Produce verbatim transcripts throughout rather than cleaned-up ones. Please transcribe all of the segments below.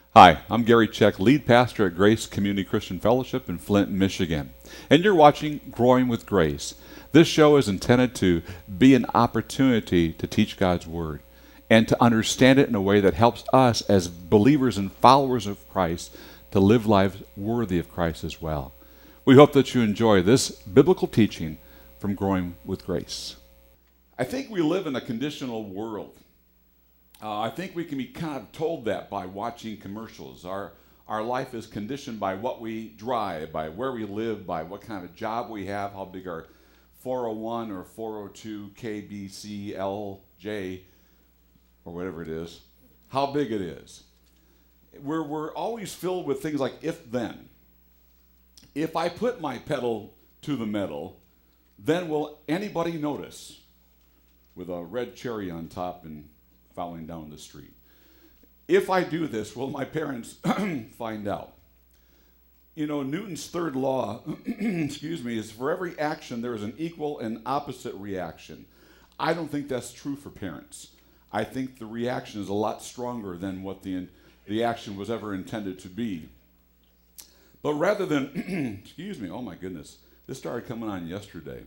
Hi, I'm Gary Check, lead pastor at Grace Community Christian Fellowship in Flint, Michigan. And you're watching Growing with Grace. This show is intended to be an opportunity to teach God's Word and to understand it in a way that helps us as believers and followers of Christ to live lives worthy of Christ as well. We hope that you enjoy this biblical teaching from Growing with Grace. I think we live in a conditional world. Uh, I think we can be kind of told that by watching commercials. Our our life is conditioned by what we drive, by where we live, by what kind of job we have, how big our four oh one or four oh two K B C L J or whatever it is, how big it is. We're, we're always filled with things like if-then. If I put my pedal to the metal, then will anybody notice? With a red cherry on top and falling down the street. If I do this, will my parents find out? You know, Newton's third law, excuse me, is for every action there is an equal and opposite reaction. I don't think that's true for parents. I think the reaction is a lot stronger than what the, the action was ever intended to be. But rather than, excuse me, oh my goodness, this started coming on yesterday.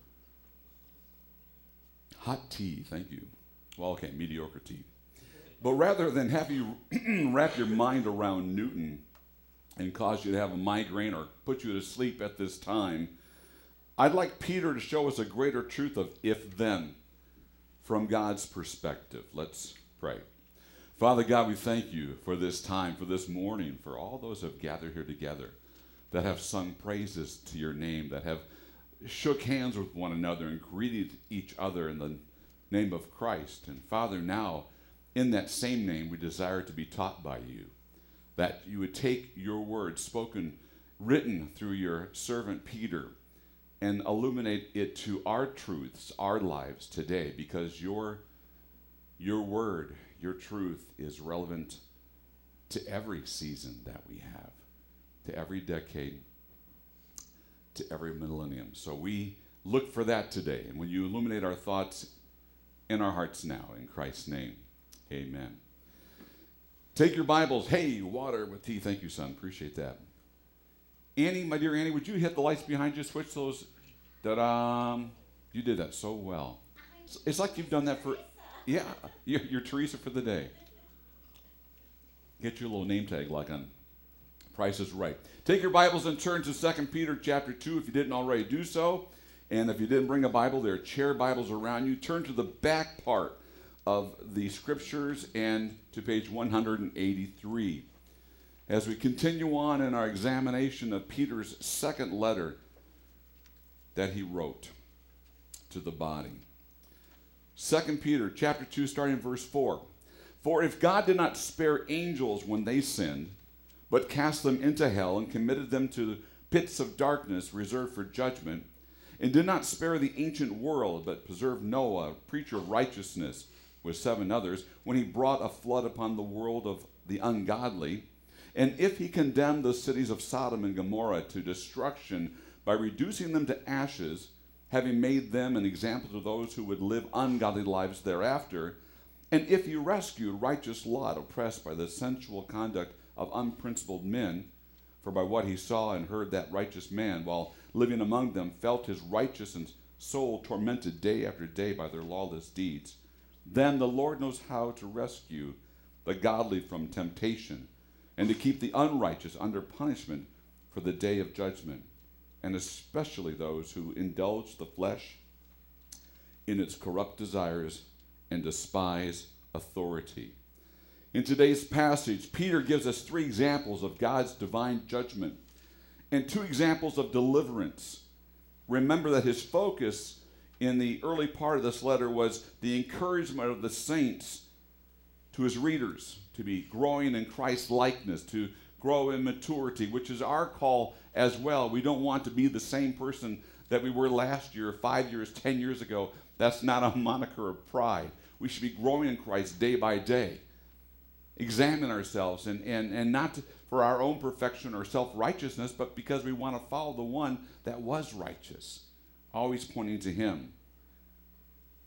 Hot tea, thank you. Well, okay, mediocre tea. But rather than have you wrap your mind around Newton and cause you to have a migraine or put you to sleep at this time, I'd like Peter to show us a greater truth of if-then from God's perspective. Let's pray. Father God, we thank you for this time, for this morning, for all those who have gathered here together, that have sung praises to your name, that have shook hands with one another and greeted each other in the name of Christ. And Father, now, in that same name, we desire to be taught by you, that you would take your word spoken, written through your servant Peter, and illuminate it to our truths, our lives today, because your, your word, your truth is relevant to every season that we have, to every decade, to every millennium. So we look for that today. And when you illuminate our thoughts in our hearts now, in Christ's name, amen. Take your Bibles. Hey, water with tea. Thank you, son. Appreciate that. Annie, my dear Annie, would you hit the lights behind you? Switch those. Da-da. You did that so well. It's like you've done that for, yeah, you're, you're Teresa for the day. Get your little name tag like on Price is Right. Take your Bibles and turn to Second Peter chapter two if you didn't already do so. And if you didn't bring a Bible, there are chair Bibles around you. Turn to the back part of the scriptures and to page one hundred eighty-three. As we continue on in our examination of Peter's second letter that he wrote to the body. Second Peter chapter two, starting in verse four. For if God did not spare angels when they sinned, but cast them into hell and committed them to pits of darkness reserved for judgment, and did not spare the ancient world, but preserved Noah, preacher of righteousness, with seven others, when he brought a flood upon the world of the ungodly, and if he condemned the cities of Sodom and Gomorrah to destruction by reducing them to ashes, having made them an example to those who would live ungodly lives thereafter, and if he rescued righteous Lot, oppressed by the sensual conduct of unprincipled men, for by what he saw and heard that righteous man, while living among them, felt his righteous and soul tormented day after day by their lawless deeds, then the Lord knows how to rescue the godly from temptation, and to keep the unrighteous under punishment for the day of judgment, and especially those who indulge the flesh in its corrupt desires and despise authority. In today's passage, Peter gives us three examples of God's divine judgment and two examples of deliverance. Remember that his focus in the early part of this letter was the encouragement of the saints to his readers to be growing in Christ's likeness, to grow in maturity, which is our call as well. We don't want to be the same person that we were last year, five years, ten years ago. That's not a moniker of pride. We should be growing in Christ day by day. Examine ourselves, and, and, and not to, for our own perfection or self-righteousness, but because we want to follow the one that was righteous, always pointing to him.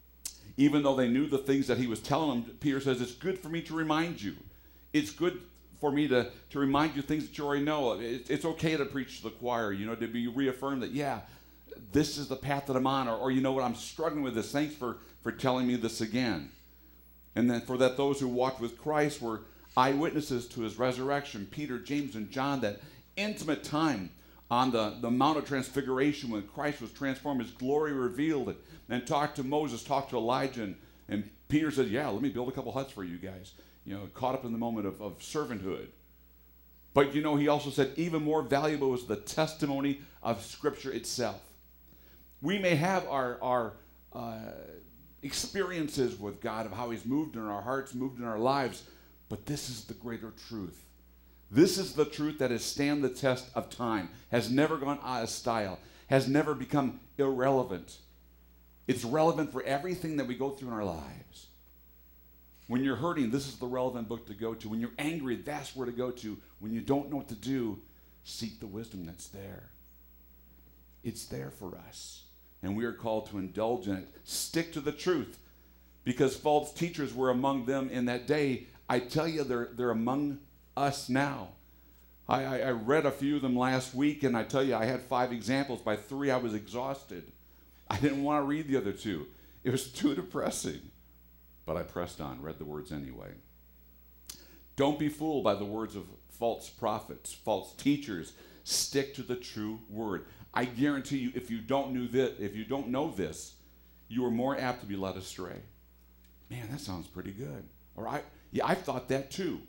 Even though they knew the things that he was telling them, Peter says, it's good for me to remind you. It's good for me to, to remind you things that you already know. It, it's okay to preach to the choir, you know, to be reaffirmed that, yeah, this is the path that I'm on, or, or you know what, I'm struggling with this. Thanks for, for telling me this again. And then for that those who walked with Christ were eyewitnesses to his resurrection, Peter, James, and John, that intimate time on the, the Mount of Transfiguration when Christ was transformed, his glory revealed, it, and talked to Moses, talked to Elijah, and, and Peter said, yeah, let me build a couple huts for you guys. You know, caught up in the moment of, of servanthood. But, you know, he also said even more valuable was the testimony of Scripture itself. We may have our, our uh, experiences with God of how he's moved in our hearts, moved in our lives, but this is the greater truth. This is the truth that has stand the test of time, has never gone out of style, has never become irrelevant. It's relevant for everything that we go through in our lives. When you're hurting, this is the relevant book to go to. When you're angry, that's where to go to. When you don't know what to do, seek the wisdom that's there. It's there for us. And we are called to indulge in it. Stick to the truth. Because false teachers were among them in that day. I tell you, they're, they're among us now. I, I, I read a few of them last week, and I tell you, I had five examples. By three, I was exhausted. I didn't want to read the other two. It was too depressing. But I pressed on, read the words anyway. Don't be fooled by the words of false prophets, false teachers. Stick to the true word. I guarantee you, if you don't know this, if you don't know this, you are more apt to be led astray. Man, that sounds pretty good. Or I, yeah, I thought that too.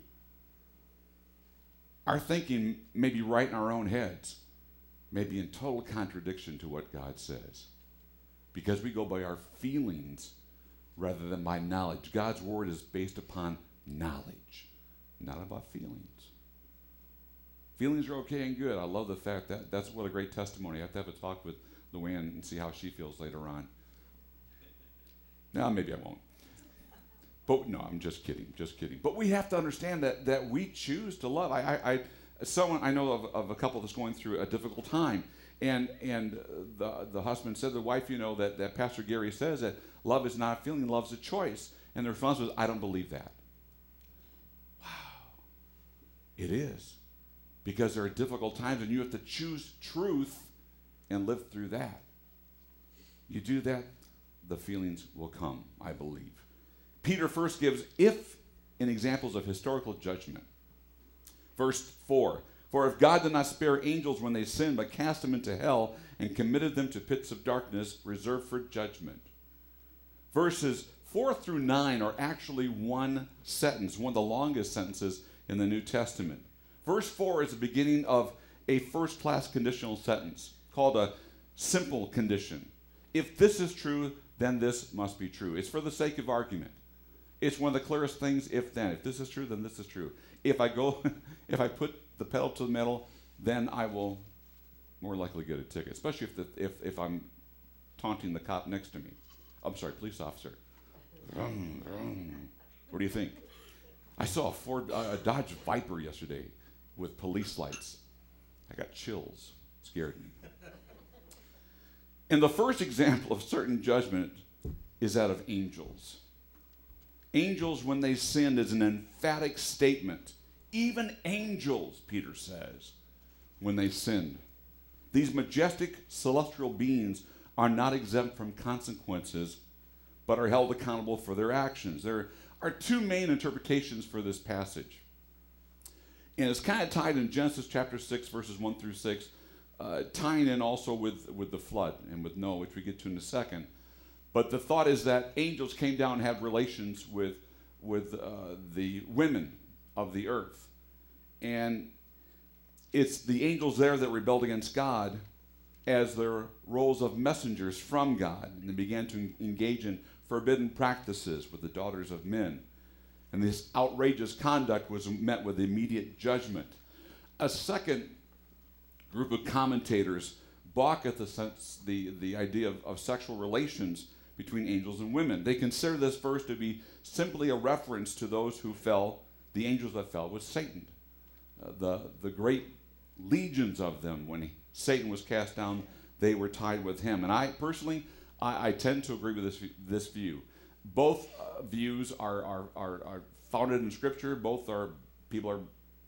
Our thinking may be right in our own heads, may be in total contradiction to what God says, because we go by our feelings rather than by knowledge. God's word is based upon knowledge, not about feelings. Feelings are okay and good. I love the fact that that's what a great testimony. I have to have a talk with Luann and see how she feels later on. Now, maybe I won't. But no, I'm just kidding, just kidding. But we have to understand that that we choose to love. I, I, I someone I know of, of a couple that's going through a difficult time, and and the the husband said to the wife, you know, that, that Pastor Gary says that love is not a feeling, love's a choice. And the response was, I don't believe that. Wow. It is. Because there are difficult times and you have to choose truth and live through that. You do that, the feelings will come, I believe. Peter first gives if in examples of historical judgment. Verse four, for if God did not spare angels when they sinned, but cast them into hell and committed them to pits of darkness reserved for judgment. Verses four through nine are actually one sentence, one of the longest sentences in the New Testament. Verse four is the beginning of a first-class conditional sentence called a simple condition. If this is true, then this must be true. It's for the sake of argument. It's one of the clearest things, if then. If this is true, then this is true. If I go, if I put the pedal to the metal, then I will more likely get a ticket, especially if, the, if, if I'm taunting the cop next to me. I'm sorry, police officer. Vroom, vroom. What do you think? I saw a Ford, uh, a Dodge Viper yesterday with police lights. I got chills. Scared me. And the first example of certain judgment is that of angels. Angels, when they sinned, is an emphatic statement. Even angels, Peter says, when they sinned. These majestic celestial beings are not exempt from consequences, but are held accountable for their actions. There are two main interpretations for this passage. And it's kind of tied in Genesis chapter six, verses one through six, uh, tying in also with, with the flood and with Noah, which we get to in a second. But the thought is that angels came down and had relations with, with uh, the women of the earth. And it's the angels there that rebelled against God as their roles of messengers from God. And they began to engage in forbidden practices with the daughters of men. And this outrageous conduct was met with immediate judgment. A second group of commentators balk at the, sense, the, the idea of, of sexual relations between angels and women. They consider this verse to be simply a reference to those who fell, the angels that fell with Satan. Uh, the, the great legions of them, when he, Satan was cast down, they were tied with him. And I personally, I, I tend to agree with this, this view. Both uh, views are, are, are, are founded in Scripture. Both are, people are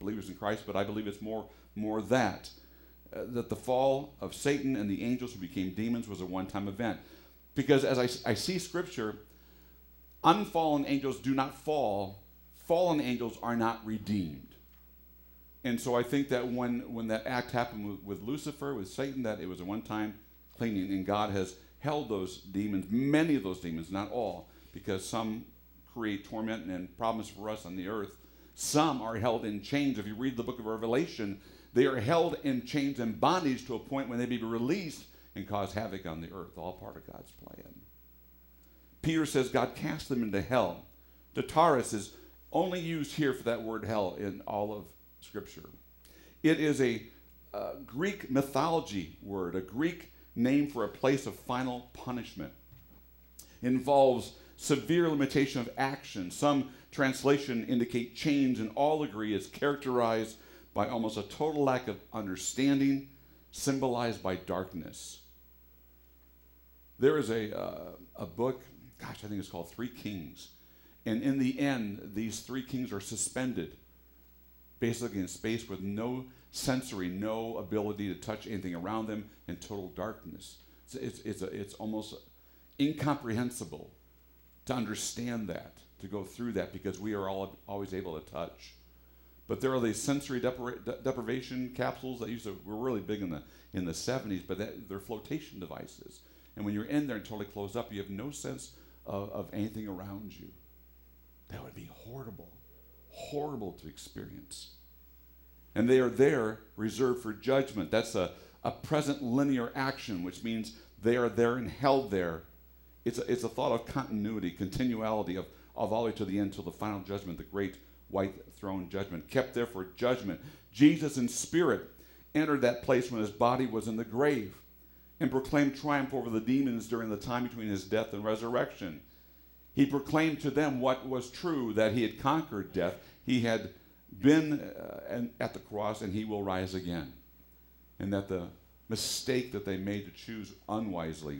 believers in Christ, but I believe it's more, more that. Uh, that the fall of Satan and the angels who became demons was a one-time event. Because as I, I see Scripture, unfallen angels do not fall. Fallen angels are not redeemed. And so I think that when, when that act happened with, with Lucifer, with Satan, that it was a one-time cleaning, and God has held those demons, many of those demons, not all, because some create torment and problems for us on the earth. Some are held in chains. If you read the book of Revelation, they are held in chains and bondage to a point when they be released and cause havoc on the earth, all part of God's plan. Peter says God cast them into hell. Tartarus is only used here for that word hell in all of Scripture. It is a uh, Greek mythology word, a Greek name for a place of final punishment. It involves severe limitation of action. Some translation indicate change, and all agree is characterized by almost a total lack of understanding, symbolized by darkness. There is a, uh, a book, gosh, I think it's called Three Kings. And in the end, these three kings are suspended, basically in space with no sensory, no ability to touch anything around them, in total darkness. It's, it's, it's, a, it's almost incomprehensible to understand that, to go through that, because we are all always able to touch. But there are these sensory depri- de- deprivation capsules that used to were really big in the in the seventies, but that, they're flotation devices. And when you're in there and totally closed up, you have no sense of, of anything around you. That would be horrible, horrible to experience. And they are there reserved for judgment. That's a, a present linear action, which means they are there and held there. It's a, it's a thought of continuity, continuality of, of all the way to the end, till the final judgment, the great white throne judgment, kept there for judgment. Jesus in spirit entered that place when his body was in the grave and proclaimed triumph over the demons during the time between his death and resurrection. He proclaimed to them what was true, that he had conquered death. He had been uh, at the cross, and he will rise again. And that the mistake that they made to choose unwisely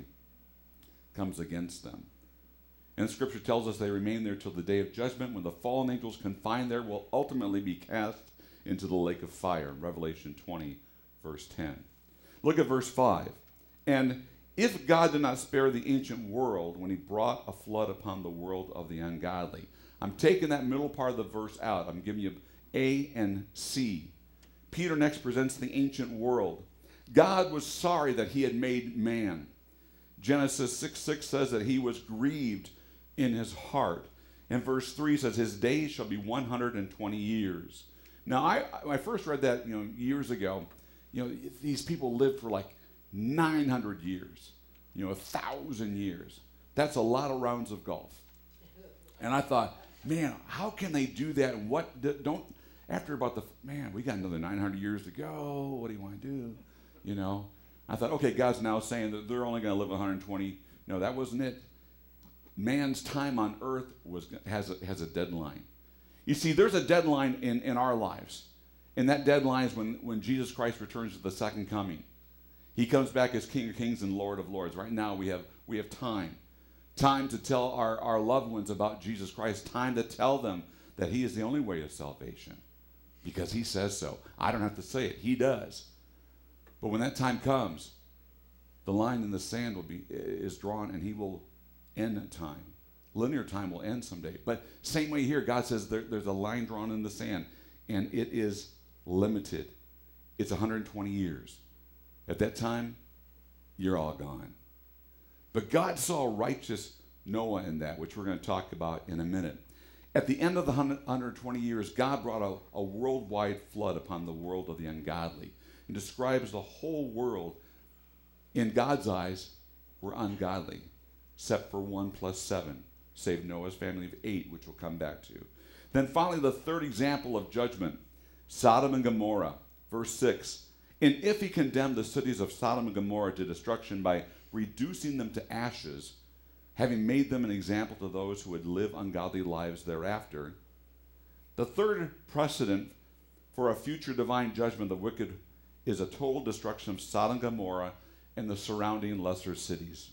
comes against them. And Scripture tells us they remain there till the day of judgment, when the fallen angels confined there will ultimately be cast into the lake of fire. Revelation twenty, verse ten. Look at verse five. And if God did not spare the ancient world when he brought a flood upon the world of the ungodly. I'm taking that middle part of the verse out. I'm giving you A and C. Peter next presents the ancient world. God was sorry that he had made man. Genesis six six says that he was grieved in his heart. And verse three says his days shall be one hundred twenty years. Now, I, I first read that, you know, years ago. You know, these people lived for like nine hundred years, you know, a thousand years. That's a lot of rounds of golf. And I thought, man, how can they do that? And what, don't, after about the, man, we got another nine hundred years to go. What do you want to do? You know, I thought, okay, God's now saying that they're only going to live one hundred twenty. No, that wasn't it. Man's time on earth was has a, has a deadline. You see, there's a deadline in, in our lives. And that deadline is when, when Jesus Christ returns at the second coming. He comes back as King of Kings and Lord of Lords. Right now we have we have time. Time to tell our, our loved ones about Jesus Christ. Time to tell them that he is the only way of salvation. Because he says so. I don't have to say it. He does. But when that time comes, the line in the sand will be is drawn, and he will end time. Linear time will end someday. But same way here, God says there, there's a line drawn in the sand, and it is limited. It's one hundred twenty years. At that time, you're all gone. But God saw righteous Noah in that, which we're going to talk about in a minute. At the end of the one hundred twenty years, God brought a, a worldwide flood upon the world of the ungodly, and describes the whole world, in God's eyes, were ungodly, except for one plus seven, save Noah's family of eight, which we'll come back to. Then finally, the third example of judgment, Sodom and Gomorrah, verse six. And if he condemned the cities of Sodom and Gomorrah to destruction by reducing them to ashes, having made them an example to those who would live ungodly lives thereafter, the third precedent for a future divine judgment of the wicked is a total destruction of Sodom and Gomorrah and the surrounding lesser cities.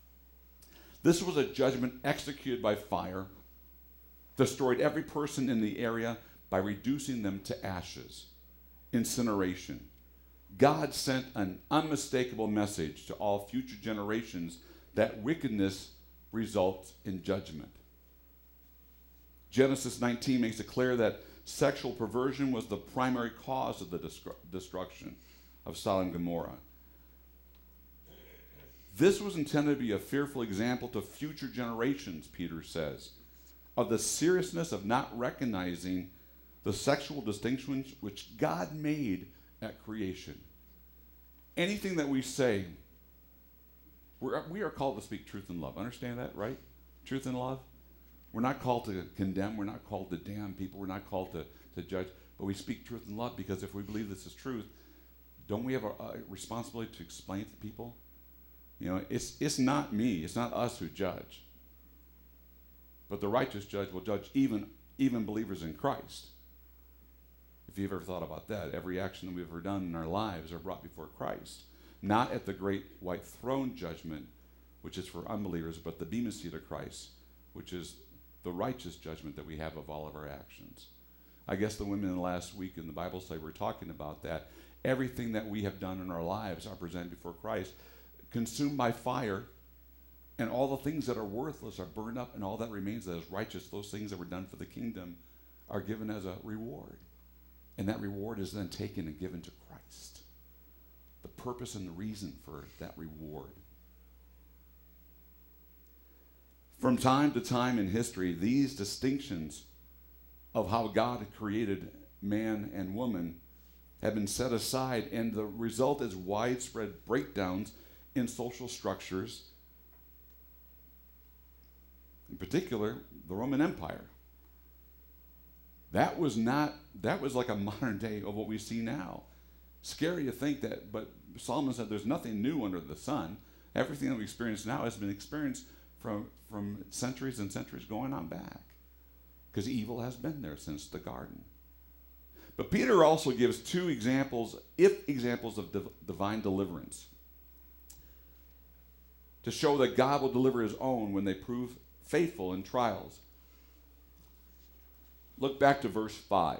This was a judgment executed by fire, destroyed every person in the area, by reducing them to ashes, incineration. God sent an unmistakable message to all future generations that wickedness results in judgment. Genesis nineteen makes it clear that sexual perversion was the primary cause of the destru- destruction of Sodom and Gomorrah. This was intended to be a fearful example to future generations, Peter says, of the seriousness of not recognizing the sexual distinctions which God made at creation. Anything that we say, we're, we are called to speak truth in love. Understand that, right? Truth in love. We're not called to condemn. We're not called to damn people. We're not called to, to judge. But we speak truth in love because if we believe this is truth, don't we have a, a responsibility to explain to people? You know, it's, it's not me. It's not us who judge. But the righteous judge will judge even, even believers in Christ. If you've ever thought about that, every action that we've ever done in our lives are brought before Christ. Not at the great white throne judgment, which is for unbelievers, but the bema seat of Christ, which is the righteous judgment that we have of all of our actions. I guess the women in the last week in the Bible study were talking about that. Everything that we have done in our lives are presented before Christ, consumed by fire, and all the things that are worthless are burned up, and all that remains that is righteous, those things that were done for the kingdom, are given as a reward. And that reward is then taken and given to Christ. The purpose and the reason for that reward. From time to time in history, these distinctions of how God had created man and woman have been set aside, and the result is widespread breakdowns in social structures, in particular, the Roman Empire. That was not, that was like a modern day of what we see now. Scary to think that, but Solomon said there's nothing new under the sun. Everything that we experience now has been experienced from, from centuries and centuries going on back. Because evil has been there since the garden. But Peter also gives two examples, if examples of div- divine deliverance, to show that God will deliver his own when they prove faithful in trials. Look back to verse five.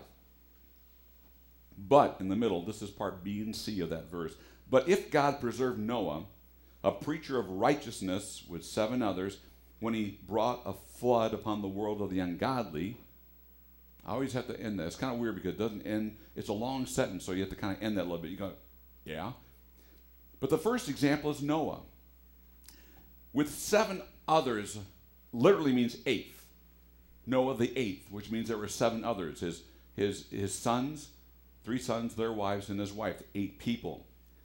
But, in the middle, this is part B and C of that verse. But if God preserved Noah, a preacher of righteousness with seven others, when he brought a flood upon the world of the ungodly. I always have to end that. It's kind of weird because it doesn't end. It's a long sentence, so you have to kind of end that a little bit. You go, yeah. But the first example is Noah. With seven others, literally means eighth. Noah the eighth, which means there were seven others. His, his, his sons, three sons, their wives, and his wife, eight people.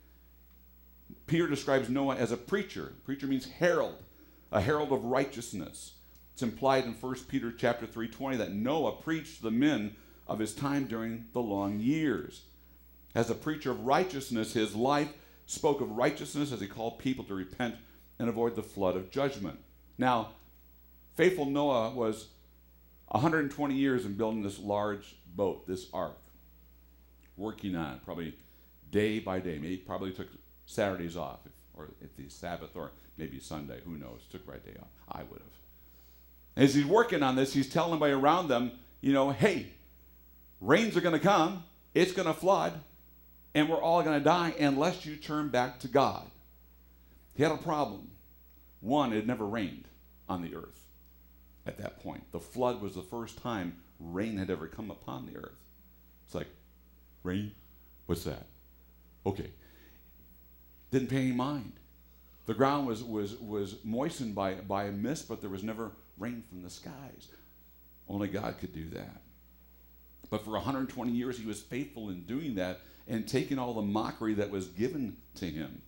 Peter describes Noah as a preacher. Preacher means herald, a herald of righteousness. It's implied in First Peter chapter three twenty that Noah preached to the men of his time during the long years. As a preacher of righteousness, his life spoke of righteousness as he called people to repent and avoid the flood of judgment. Now, faithful Noah was one hundred twenty years in building this large boat, this ark, working on it, probably day by day. Maybe probably took Saturdays off, if, or if the Sabbath, or maybe Sunday, who knows, took right day off. I would have. As he's working on this, he's telling everybody around them, you know, hey, rains are going to come, it's going to flood, and we're all going to die unless you turn back to God. He had a problem. One, it never rained on the earth at that point. The flood was the first time rain had ever come upon the earth. It's like, rain? What's that? Okay. Didn't pay any mind. The ground was, was, was moistened by, by a mist, but there was never rain from the skies. Only God could do that. But for one hundred twenty years, he was faithful in doing that and taking all the mockery that was given to him.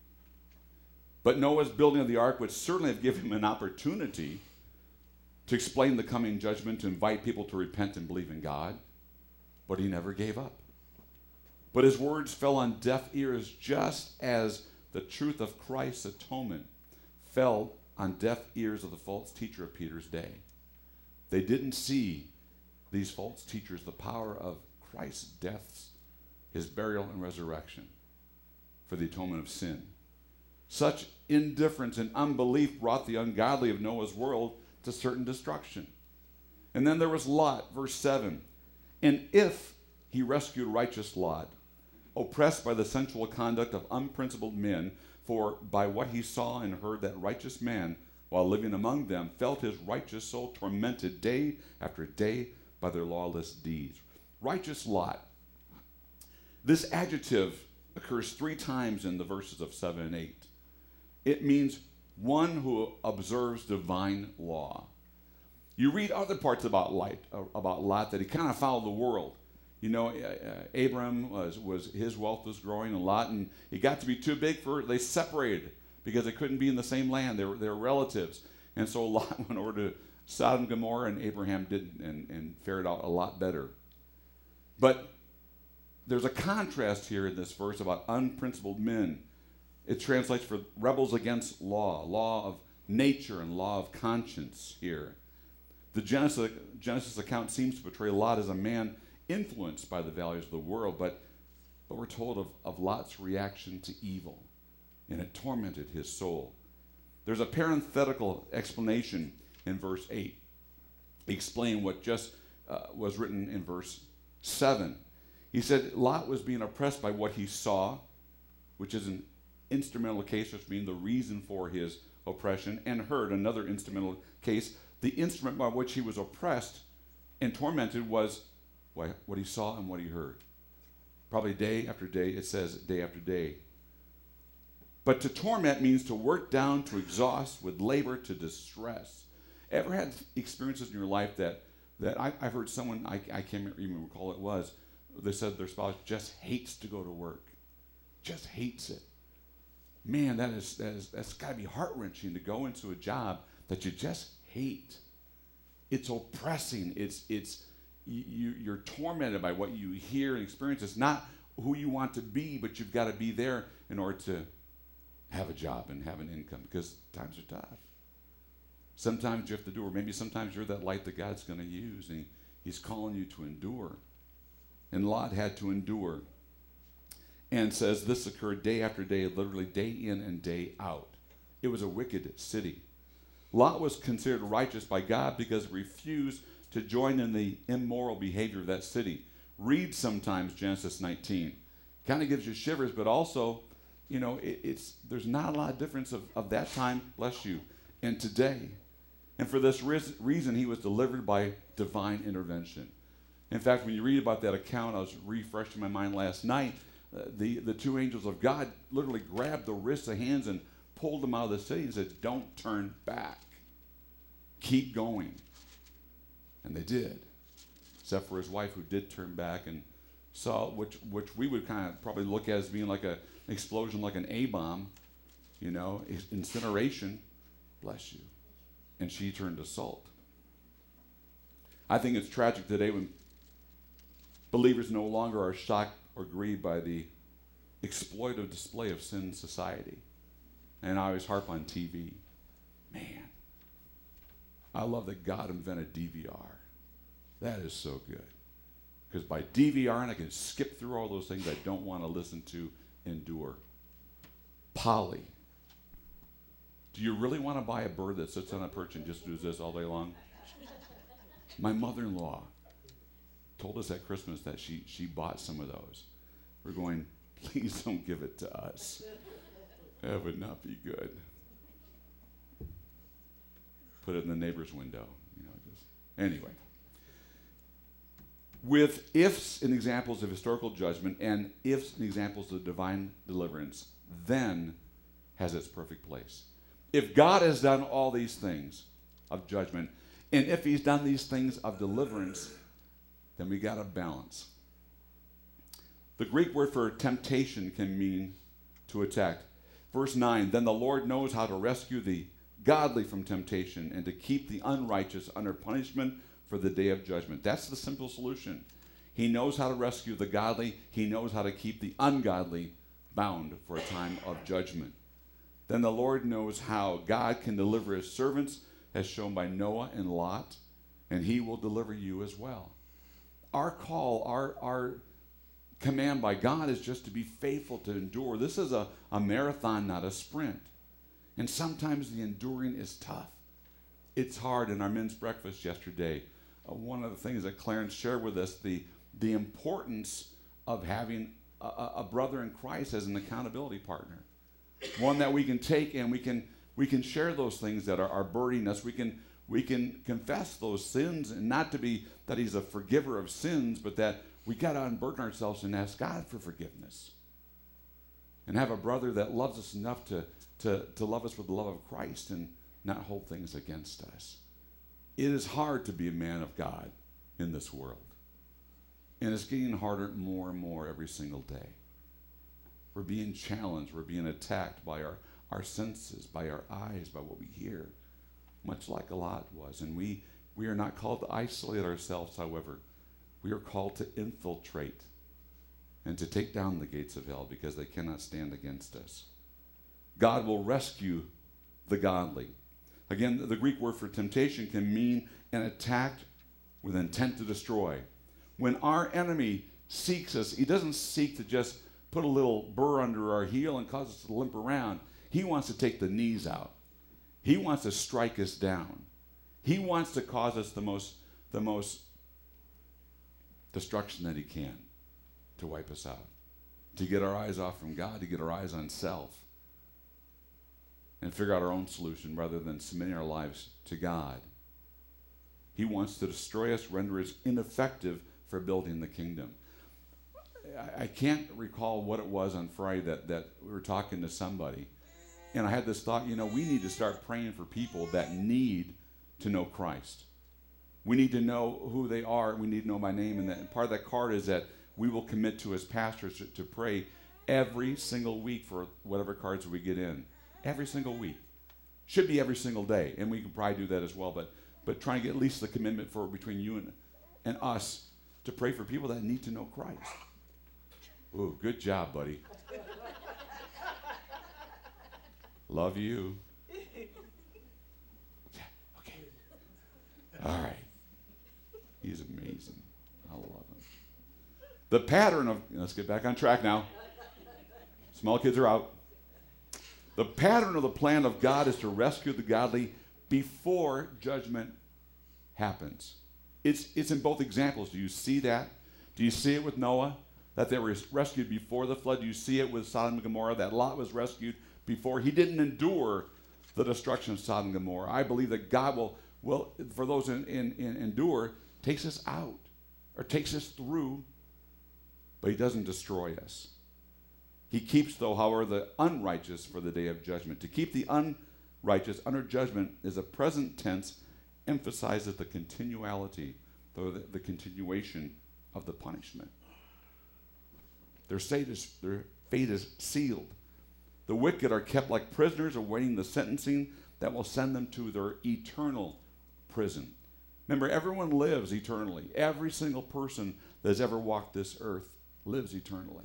But Noah's building of the ark would certainly have given him an opportunity to explain the coming judgment, to invite people to repent and believe in God. But he never gave up. But his words fell on deaf ears, just as the truth of Christ's atonement fell on deaf ears of the false teacher of Peter's day. They didn't see, these false teachers, the power of Christ's death, his burial and resurrection for the atonement of sin. Such indifference and unbelief brought the ungodly of Noah's world to certain destruction. And then there was Lot, verse seven. And if he rescued righteous Lot, oppressed by the sensual conduct of unprincipled men, for by what he saw and heard that righteous man, while living among them, felt his righteous soul tormented day after day by their lawless deeds. Righteous Lot. This adjective occurs three times in the verses of seven and eight. It means one who observes divine law. You read other parts about Lot, about Lot that he kind of followed the world. You know, uh, Abram was, was his wealth was growing a lot, and he got to be too big for it. They separated because they couldn't be in the same land. They were, they were relatives. And so Lot went over to Sodom and Gomorrah, and Abraham didn't and, and fared out a lot better. But there's a contrast here in this verse about unprincipled men. It translates for rebels against law, law of nature and law of conscience here. The Genesis, Genesis account seems to portray Lot as a man influenced by the values of the world, but, but we're told of, of Lot's reaction to evil, and it tormented his soul. There's a parenthetical explanation in verse eight, explain what just uh, was written in verse seven. He said Lot was being oppressed by what he saw, which is an instrumental case, which means the reason for his oppression, and heard, another instrumental case. The instrument by which he was oppressed and tormented was what he saw and what he heard. Probably day after day, it says day after day. But to torment means to work down, to exhaust, with labor, to distress. Ever had experiences in your life that, that I, I've heard someone, I, I can't even recall it was, they said their spouse just hates to go to work. Just hates it. Man, that is, that is, that's got to be heart-wrenching to go into a job that you just hate. It's oppressing. It's, it's, you, you're tormented by what you hear and experience. It's not who you want to be, but you've got to be there in order to have a job and have an income, because times are tough. Sometimes you have to do, or maybe sometimes you're that light that God's going to use, and he, he's calling you to endure. And Lot had to endure. And says this occurred day after day, literally day in and day out. It was a wicked city. Lot was considered righteous by God because he refused to join in the immoral behavior of that city. Read sometimes Genesis nineteen. Kind of gives you shivers, but also, you know, it, it's there's not a lot of difference of, of that time, bless you, and today. And for this re- reason, he was delivered by divine intervention. In fact, when you read about that account, I was refreshing my mind last night. Uh, the, the two angels of God literally grabbed the wrists and hands and pulled them out of the city and said, don't turn back. Keep going. And they did. Except for his wife, who did turn back and saw, which, which we would kind of probably look at as being like a, an explosion, like an A-bomb, you know, incineration. Bless you. And she turned to salt. I think it's tragic today when believers no longer are shocked or grieved by the exploitive display of sin in society. And I always harp on T V. Man, I love that God invented D V R. That is so good. Because by DVRing, I can skip through all those things I don't want to listen to, endure. Polly. Do you really want to buy a bird that sits on a perch and just does this all day long? My mother-in-law told us at Christmas that she, she bought some of those. We're going, please don't give it to us. That would not be good. Put it in the neighbor's window. You know, just, anyway. With ifs and examples of historical judgment and ifs and examples of divine deliverance, then has its perfect place. If God has done all these things of judgment, and if he's done these things of deliverance, then we got to balance. The Greek word for temptation can mean to attack. Verse nine, then the Lord knows how to rescue the godly from temptation and to keep the unrighteous under punishment for the day of judgment. That's the simple solution. He knows how to rescue the godly. He knows how to keep the ungodly bound for a time of judgment. Then the Lord knows how God can deliver his servants, as shown by Noah and Lot, and he will deliver you as well. Our call, our, our command by God is just to be faithful, to endure. This is a, a marathon, not a sprint. And sometimes the enduring is tough. It's hard. In our men's breakfast yesterday, uh, one of the things that Clarence shared with us, the, the importance of having a, a brother in Christ as an accountability partner. One that we can take and we can we can share those things that are, are burdening us. We can we can confess those sins, and not to be that he's a forgiver of sins, but that we got to unburden ourselves and ask God for forgiveness. And have a brother that loves us enough to, to, to love us with the love of Christ and not hold things against us. It is hard to be a man of God in this world. And it's getting harder more and more every single day. We're being challenged. We're being attacked by our, our senses, by our eyes, by what we hear, much like Lot was. And we, we are not called to isolate ourselves, however. We are called to infiltrate and to take down the gates of hell because they cannot stand against us. God will rescue the godly. Again, the Greek word for temptation can mean an attack with intent to destroy. When our enemy seeks us, he doesn't seek to just put a little burr under our heel and cause us to limp around. He wants to take the knees out. He wants to strike us down. He wants to cause us the most, the most destruction that he can, to wipe us out, to get our eyes off from God, to get our eyes on self, and figure out our own solution rather than submitting our lives to God. He wants to destroy us, render us ineffective for building the kingdom. I, I can't recall what it was on Friday that, that we were talking to somebody, and I had this thought, you know, we need to start praying for people that need to know Christ. We need to know who they are. We need to know my name. And, that, and part of that card is that we will commit to as pastors to, to pray every single week for whatever cards we get in. Every single week. Should be every single day. And we can probably do that as well. But, but try and get at least the commitment for between you and, and us to pray for people that need to know Christ. Ooh, good job, buddy. Love you. Yeah, okay. All right. He's amazing. I love him. The pattern of, let's get back on track now. Small kids are out. The pattern of the plan of God is to rescue the godly before judgment happens. It's, it's in both examples. Do you see that? Do you see it with Noah, that they were rescued before the flood? Do you see it with Sodom and Gomorrah, that Lot was rescued before? He didn't endure the destruction of Sodom and Gomorrah. I believe that God will, will for those in, in, in endure, takes us out or takes us through, but he doesn't destroy us. He keeps, though, however, the unrighteous for the day of judgment. To keep the unrighteous under judgment is a present tense, emphasizes the continuality, the, the continuation of the punishment. Their fate is, their fate is sealed. The wicked are kept like prisoners awaiting the sentencing that will send them to their eternal prison. Remember, everyone lives eternally. Every single person that has ever walked this earth lives eternally.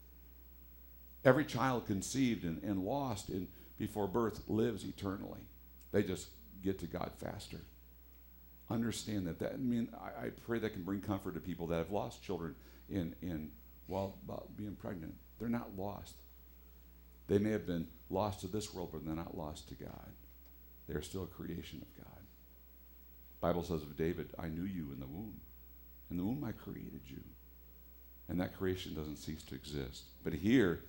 Every child conceived and, and lost in, before birth lives eternally. They just get to God faster. Understand that. that I mean, I, I pray that can bring comfort to people that have lost children in, in while being pregnant. They're not lost. They may have been lost to this world, but they're not lost to God. They're still a creation of God. Bible says of David, I knew you in the womb. In the womb I created you. And that creation doesn't cease to exist. But here,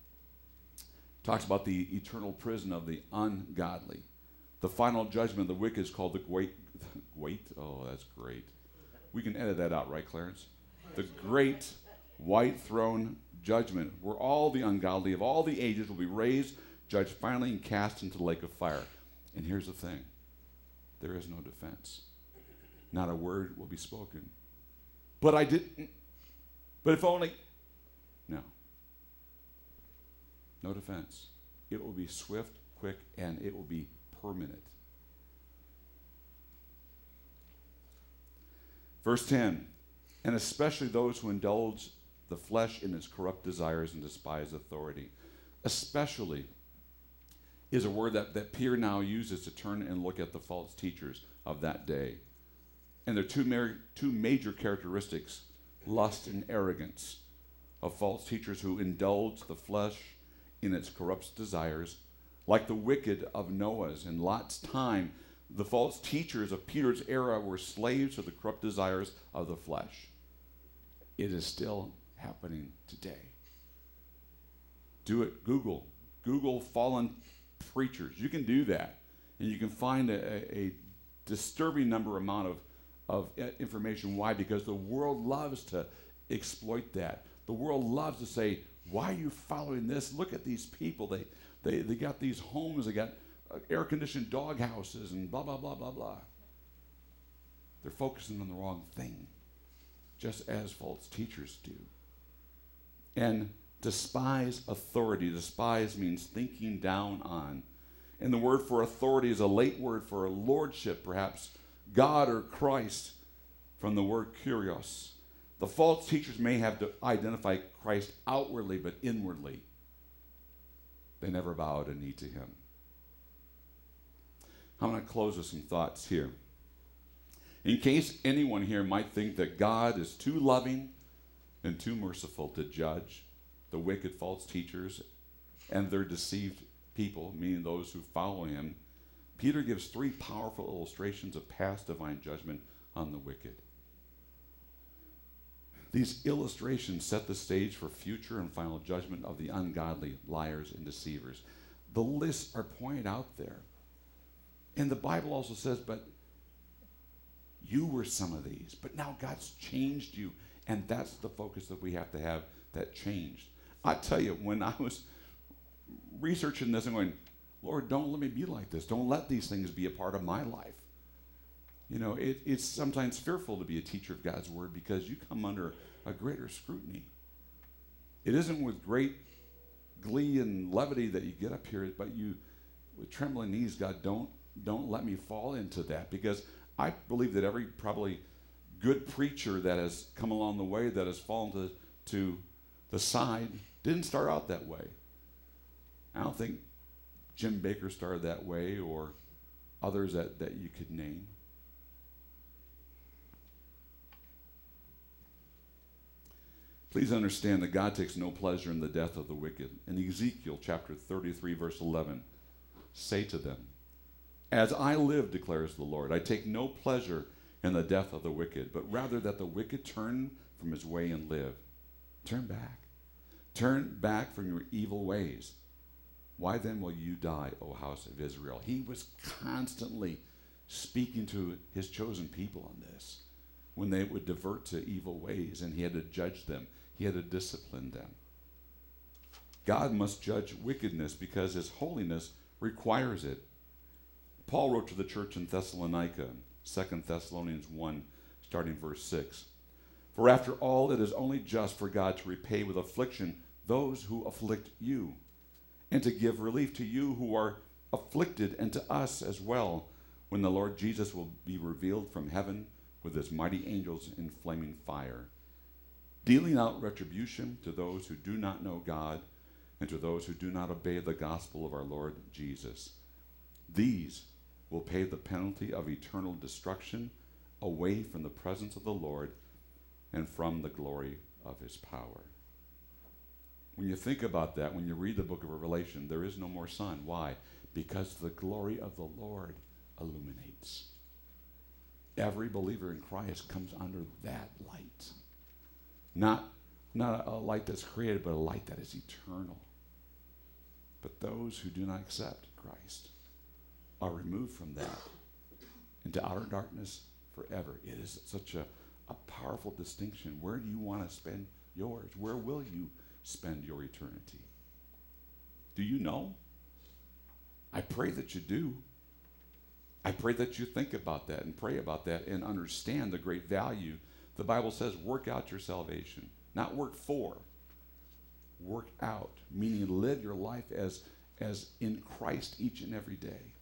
talks about the eternal prison of the ungodly. The final judgment of the wicked is called the great, wait, oh, that's great. We can edit that out, right, Clarence? The great white throne judgment, where all the ungodly of all the ages will be raised, judged finally, and cast into the lake of fire. And here's the thing. There is no defense. Not a word will be spoken. But I didn't, but if only, no. No defense. It will be swift, quick, and it will be permanent. Verse ten, and especially those who indulge the flesh in its corrupt desires and despise authority. Especially is a word that, that Peter now uses to turn and look at the false teachers of that day. And there are two, mar- two major characteristics, lust and arrogance, of false teachers who indulge the flesh in its corrupt desires, like the wicked of Noah's and Lot's time. The false teachers of Peter's era were slaves to the corrupt desires of the flesh. It is still happening today. Do it. Google. Google fallen preachers. You can do that. And you can find a, a disturbing number amount of, of information. Why? Because the world loves to exploit that. The world loves to say, why are you following this? Look at these people. They, they, they got these homes. They got uh, air-conditioned dog houses and blah, blah, blah, blah, blah. They're focusing on the wrong thing, just as false teachers do. And despise authority. Despise means thinking down on. And the word for authority is a late word for a lordship, perhaps God or Christ, from the word kurios. The false teachers may have to identify Christ outwardly, but inwardly, they never bow a knee to him. I'm going to close with some thoughts here. In case anyone here might think that God is too loving and too merciful to judge the wicked false teachers and their deceived people, meaning those who follow him, Peter gives three powerful illustrations of past divine judgment on the wicked. These illustrations set the stage for future and final judgment of the ungodly, liars, and deceivers. The lists are pointed out there. And the Bible also says, but you were some of these, but now God's changed you. And that's the focus that we have to have, that changed. I tell you, when I was researching this and going, Lord, don't let me be like this. Don't let these things be a part of my life. You know, it, it's sometimes fearful to be a teacher of God's word because you come under a greater scrutiny. It isn't with great glee and levity that you get up here, but you, with trembling knees, God, don't, don't let me fall into that, because I believe that every probably good preacher that has come along the way that has fallen to, to the side didn't start out that way. I don't think Jim Baker started that way, or others that, that you could name. Please understand that God takes no pleasure in the death of the wicked. In Ezekiel chapter thirty-three, verse eleven, say to them, as I live, declares the Lord, I take no pleasure in the death of the wicked, but rather that the wicked turn from his way and live. Turn back. Turn back from your evil ways. Why then will you die, O house of Israel? He was constantly speaking to his chosen people on this when they would divert to evil ways, and he had to judge them. He had to discipline them. God must judge wickedness because his holiness requires it. Paul wrote to the church in Thessalonica, Second Thessalonians one, starting verse six. For after all, it is only just for God to repay with affliction those who afflict you, and to give relief to you who are afflicted, and to us as well, when the Lord Jesus will be revealed from heaven with his mighty angels in flaming fire, dealing out retribution to those who do not know God and to those who do not obey the gospel of our Lord Jesus. These will pay the penalty of eternal destruction away from the presence of the Lord and from the glory of his power. When you think about that, when you read the book of Revelation, there is no more sun. Why? Because the glory of the Lord illuminates. Every believer in Christ comes under that light. Not, not a, a light that's created, but a light that is eternal. But those who do not accept Christ are removed from that into outer darkness forever. It is such a, a powerful distinction. Where do you want to spend yours? Where will you spend your eternity? Do you know? I pray that you do. I pray that you think about that and pray about that and understand the great value. The Bible says work out your salvation, not work for. Work out, meaning live your life as, as in Christ each and every day.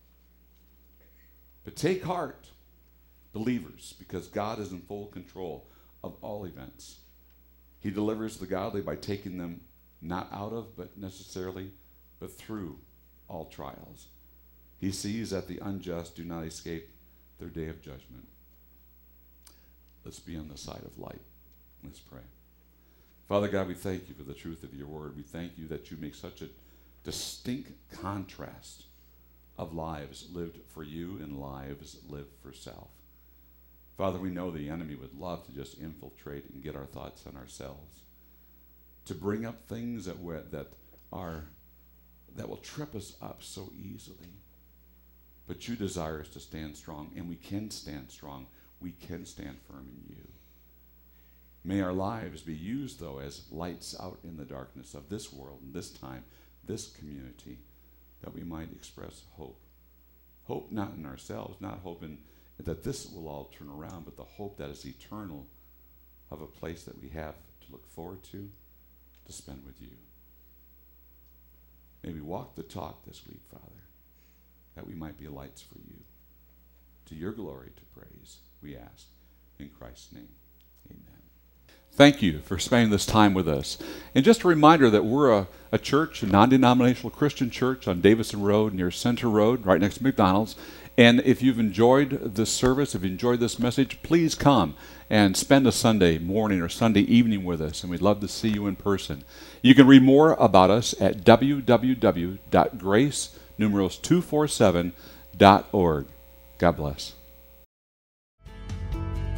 But take heart, believers, because God is in full control of all events. He delivers the godly by taking them not out of, but necessarily, but through all trials. He sees that the unjust do not escape their day of judgment. Let's be on the side of light. Let's pray. Father God, we thank you for the truth of your word. We thank you that you make such a distinct contrast of lives lived for you and lives lived for self. Father, we know the enemy would love to just infiltrate and get our thoughts on ourselves, to bring up things that we, that are that will trip us up so easily. But you desire us to stand strong, and we can stand strong. We can stand firm in you. May our lives be used, though, as lights out in the darkness of this world, and this time, this community, that we might express hope. Hope not in ourselves, not hope in that this will all turn around, but the hope that is eternal, of a place that we have to look forward to, to spend with you. May we walk the talk this week, Father, that we might be lights for you. To your glory, to praise, we ask. In Christ's name, amen. Thank you for spending this time with us. And just a reminder that we're a, a church, a non-denominational Christian church on Davison Road near Center Road, right next to McDonald's. And if you've enjoyed this service, if you enjoyed this message, please come and spend a Sunday morning or Sunday evening with us, and we'd love to see you in person. You can read more about us at w w w dot grace numerals two forty-seven dot org. God bless.